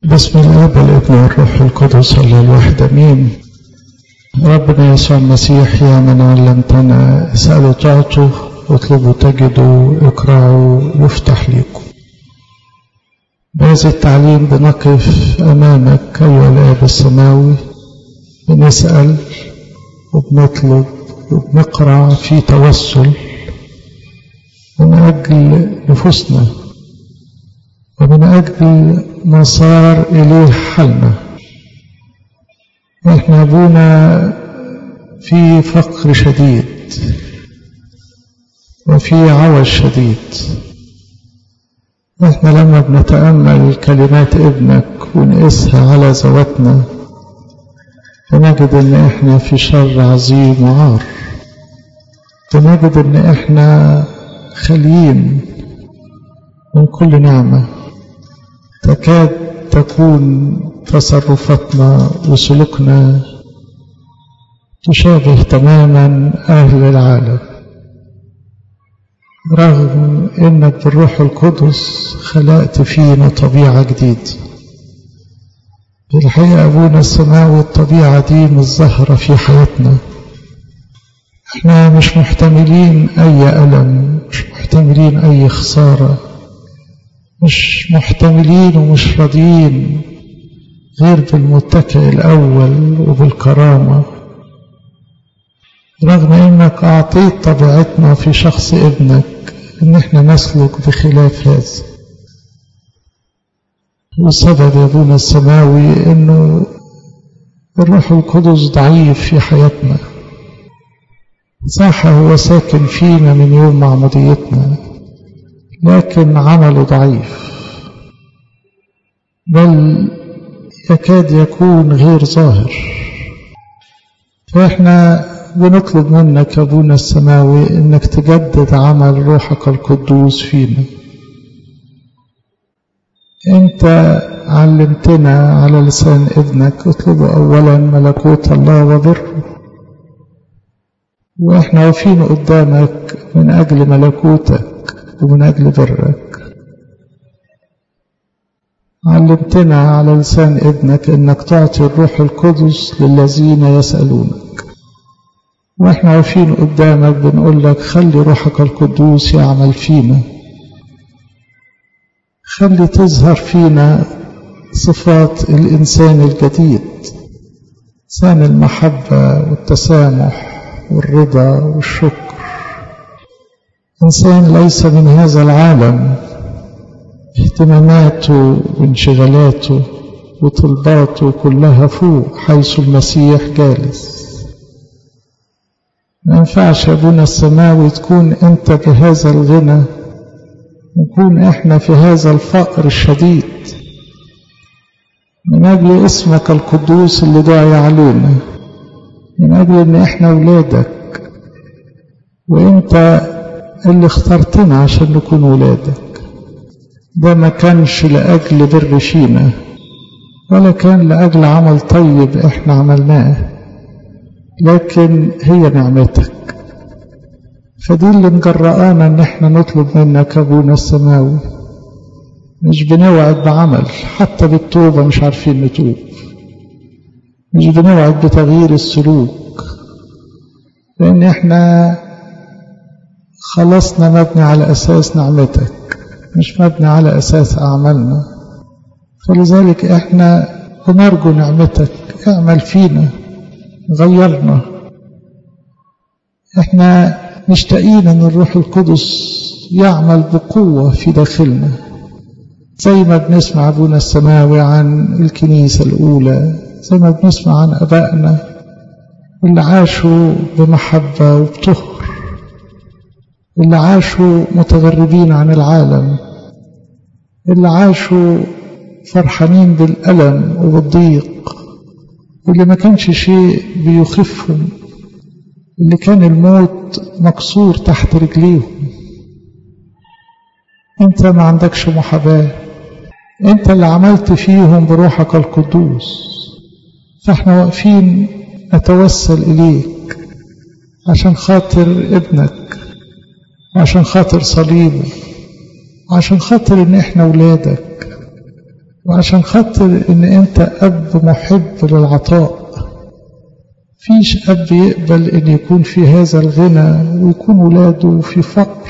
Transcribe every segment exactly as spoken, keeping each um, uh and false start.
بسم الله والابن والروح القدس الله الواحد امين. ربنا يسوع المسيح يا من علمتنا اسألوا تعطوا واطلبوا تجدوا اقرعوا يفتح لكم. بهذا التعليم بنقف امامك ايها الاب السماوي، بنسأل وبنطلب وبنقرع في توسل من اجل نفوسنا ومن أجل ما صار إليه حالنا. إحنا أبونا في فقر شديد وفي عوز شديد. إحنا لما بنتأمل كلمات ابنك ونقيسها على ذواتنا بنجد إن إحنا في شر عظيم وعار، بنجد إن إحنا خاليين من كل نعمة. تكاد تكون تصرفاتنا وسلوكنا تشابه تماما أهل العالم، رغم إنك بالروح القدس خلقت فينا طبيعة جديدة. الحقيقة أبونا السماوي الطبيعة دي مش ظاهرة في حياتنا. احنا مش محتملين أي ألم، مش محتملين أي خسارة، مش محتملين ومش راضيين غير بالمتكئ الأول وبالكرامة، رغم إنك أعطيت طبيعتنا في شخص ابنك إن إحنا نسلك بخلاف هذا. والسبب يا أبونا السماوي إنه الروح القدس ضعيف في حياتنا. صح هو ساكن فينا من يوم معموديتنا، لكن عمله ضعيف، بل يكاد يكون غير ظاهر. فإحنا بنطلب منك يا أبونا السماوي إنك تجدد عمل روحك القدوس فينا. أنت علمتنا على لسان ابنك اطلبوا أولا ملكوت الله وبره، وإحنا واقفين قدامك من أجل ملكوتك ومن أجل برك. علمتنا على لسان ابنك إنك تعطي الروح القدس للذين يسألونك، وإحنا واقفين قدامك بنقول لك خلي روحك القدوس يعمل فينا، خلي تظهر فينا صفات الإنسان الجديد، إنسان المحبة والتسامح والرضا والشكر، إنسان ليس من هذا العالم، اهتماماته وانشغالاته وطلباته كلها فوق حيث المسيح جالس. ما ينفعش يا أبونا السماوي تكون أنت بهذا الغنى ونكون إحنا في هذا الفقر الشديد من أجل اسمك القدوس اللي داعي علينا، من أجل إن إحنا أولادك وإنت اللي اخترتنا عشان نكون ولادك. ده ما كانش لأجل بر فينا ولا كان لأجل عمل طيب احنا عملناه، لكن هي نعمتك. فدي اللي مجرآنا ان احنا نطلب منك أبونا السماوي. مش بنوعد بعمل، حتى بالتوبة مش عارفين نتوب، مش بنوعد بتغيير السلوك، لأن احنا خلصنا مبني على أساس نعمتك مش مبني على أساس أعمالنا. فلذلك إحنا بنرجو نعمتك، اعمل فينا، غيرنا. إحنا مشتاقين أن الروح القدس يعمل بقوة في داخلنا، زي ما بنسمع أبونا السماوي عن الكنيسة الأولى، زي ما بنسمع عن أبائنا اللي عاشوا بمحبة وبطهر، اللي عاشوا متغربين عن العالم، اللي عاشوا فرحانين بالألم وبالضيق، واللي ما كانش شيء بيخفهم، اللي كان الموت مكسور تحت رجليهم. انت ما عندكش محاباة، انت اللي عملت فيهم بروحك القدوس. فاحنا واقفين نتوسل إليك عشان خاطر ابنك، عشان خاطر صليبه، عشان خاطر ان احنا ولادك. وعشان خاطر ان انت اب محب للعطاء. فيش اب يقبل ان يكون في هذا الغنى ويكون ولاده في فقر.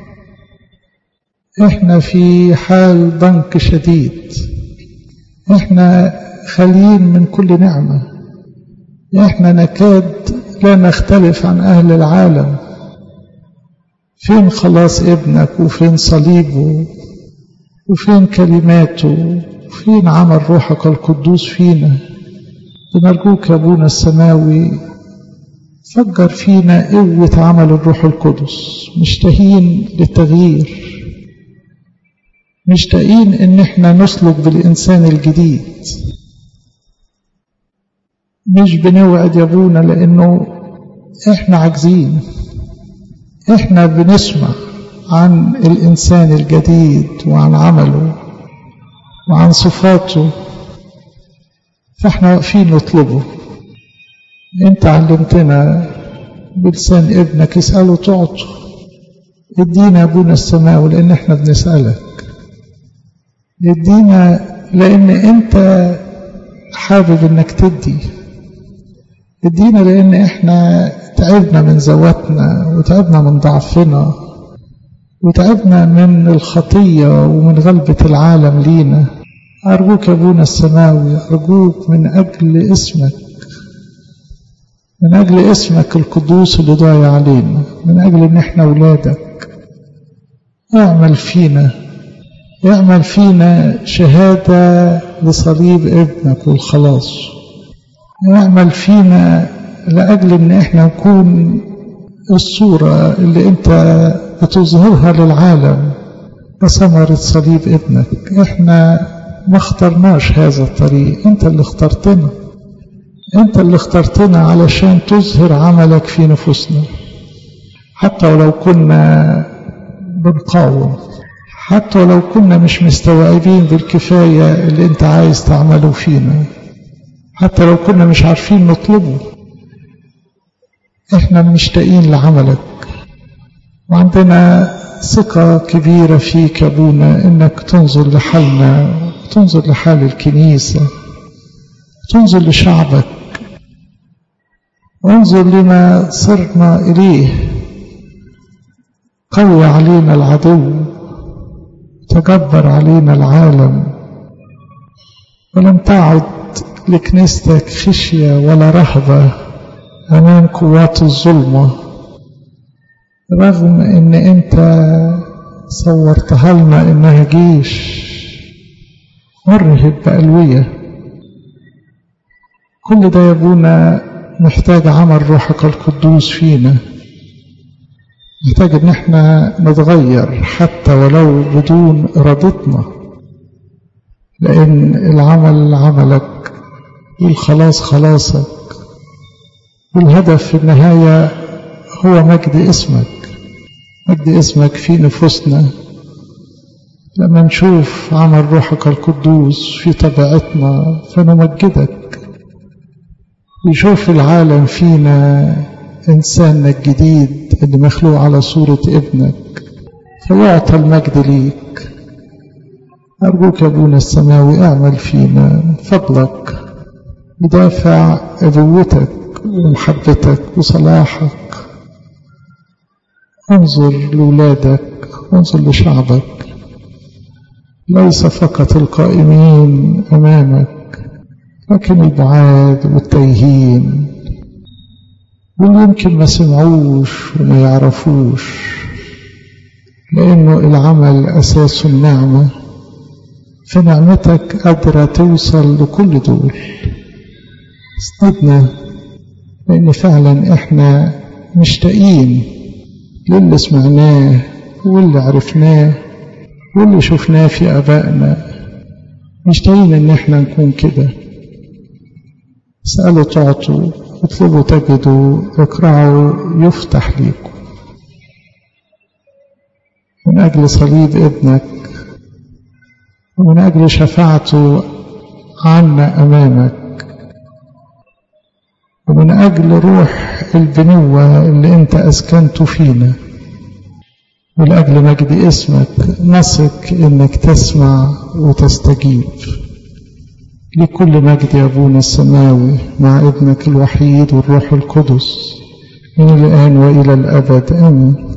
احنا في حال ضنك شديد، احنا خاليين من كل نعمة، احنا نكاد لا نختلف عن اهل العالم. فين خلاص ابنك وفين صليبه وفين كلماته وفين عمل روحك القدوس فينا؟ بنرجوك يا ابونا السماوي فجر فينا قوة عمل الروح القدس. مشتهين للتغيير، مشتاقين ان احنا نسلك بالانسان الجديد. مش بنوعد يا ابونا لانه احنا عاجزين، احنا بنسمع عن الانسان الجديد وعن عمله وعن صفاته، فاحنا واقفين نطلبه. انت علمتنا بلسان ابنك اسأله تعطه. ادينا يا ابونا السماوي لان احنا بنسألك، ادينا لان انت حابب انك تدي، ادينا لان احنا تعبنا من ذواتنا وتعبنا من ضعفنا وتعبنا من الخطية ومن غلبة العالم لينا. أرجوك يا أبونا السماوي، أرجوك من أجل اسمك، من أجل اسمك القدوس اللي ضايع علينا، من أجل إن إحنا أولادك، اعمل فينا، اعمل فينا شهادة لصليب ابنك والخلاص. اعمل فينا لأجل إن إحنا نكون الصورة اللي أنت بتظهرها للعالم بثمرة صليب ابنك. إحنا ما اخترناش هذا الطريق، أنت اللي اخترتنا، أنت اللي اخترتنا علشان تظهر عملك في نفوسنا. حتى ولو كنا بنقاوم، حتى ولو كنا مش مستوعبين بالكفاية اللي أنت عايز تعمله فينا، حتى لو كنا مش عارفين نطلبه، احنا مشتاقين لعملك وعندنا ثقة كبيرة فيك يا ابونا انك تنظر لحالنا، تنظر لحال الكنيسة، تنظر لشعبك، وانظر لما صرنا إليه. قوي علينا العدو، تجبر علينا العالم، ولم تعد لكنيستك خشية ولا رهبة أمام قوات الظلمة، رغم ان انت صورتها لنا انها جيش مرهب بألوية. كل ده يا ابونا محتاج عمل روحك القدوس فينا، محتاج ان احنا نتغير حتى ولو بدون ارادتنا، لان العمل عملك والخلاص خلاصك، والهدف في النهاية هو مجد اسمك، مجد اسمك في نفوسنا. لما نشوف عمل روحك القدوس في طبيعتنا فنمجدك، يشوف العالم فينا إنساننا الجديد اللي مخلوق على صورة ابنك فيعطى المجد ليك. أرجوك يا أبونا السماوي اعمل فينا من فضلك بدافع أبوتك ومحبتك وصلاحك. انظر لولادك، انظر لشعبك، ليس فقط القائمين أمامك لكن البعاد والتايهين واللي يمكن ما سمعوش وما يعرفوش، لأنه العمل أساس النعمة، فنعمتك قادرة توصل لكل دول. اسندنا، لأن فعلا احنا مشتاقين للي سمعناه واللي عرفناه واللي شفناه في آبائنا، مشتاقين ان احنا نكون كده. اسألوا تعطوا، اطلبوا تجدوا، اقرعوا يفتح ليكم. من أجل صليب ابنك ومن أجل شفاعته عنا أمامك، ومن أجل روح البنوة اللي أنت أسكنت فينا، ولأجل مجد اسمك نثق إنك تسمع وتستجيب. لكل مجد يا أبونا السماوي مع ابنك الوحيد والروح القدس من الآن وإلى الأبد آمين.